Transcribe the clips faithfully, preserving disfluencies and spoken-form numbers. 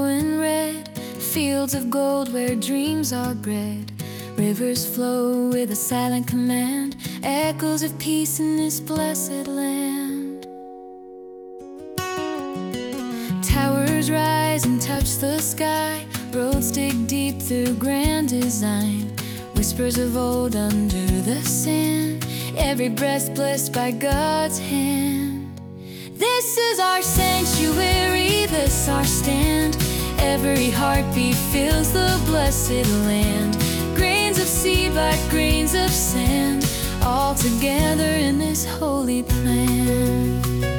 glowing red, fields of gold where dreams are bred. Rivers flow with a silent command, echoes of peace in this blessed land. Towers rise and touch the sky, roads dig deep through grand design. Whispers of old under the sand, every breath blessed by God's hand. This is our sanctuary, this our stand. Every heartbeat fills the blessed land. Grains of seed like grains of sand, all together in this holy plan.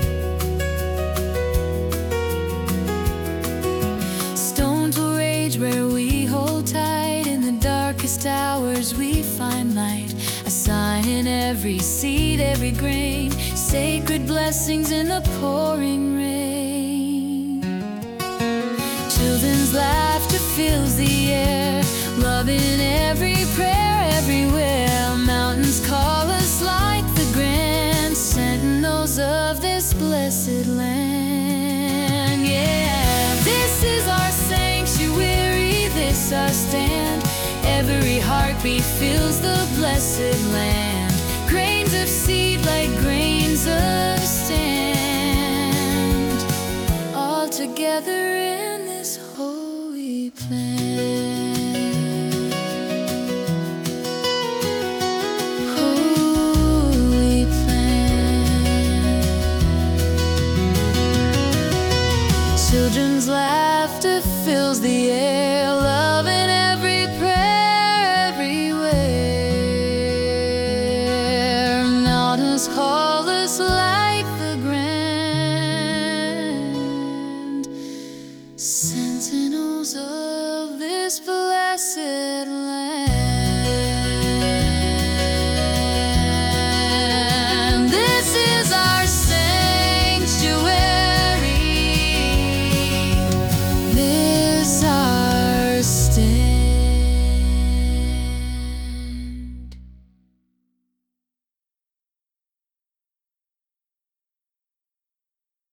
Stones will rage where we hold tight. In the darkest hours we find light. A sign in every seed, every grain, sacred blessings in the pouring rain. Children's laughter fills the air, love in every prayer, everywhere. Mountains call us like the grand sentinels of this blessed land. Yeah, this is our sanctuary, this our stand. Every heartbeat fills the blessed land. Grains of seed like grains of sand, all together in this holy plan. Holy plan. Children's laughter fills the air,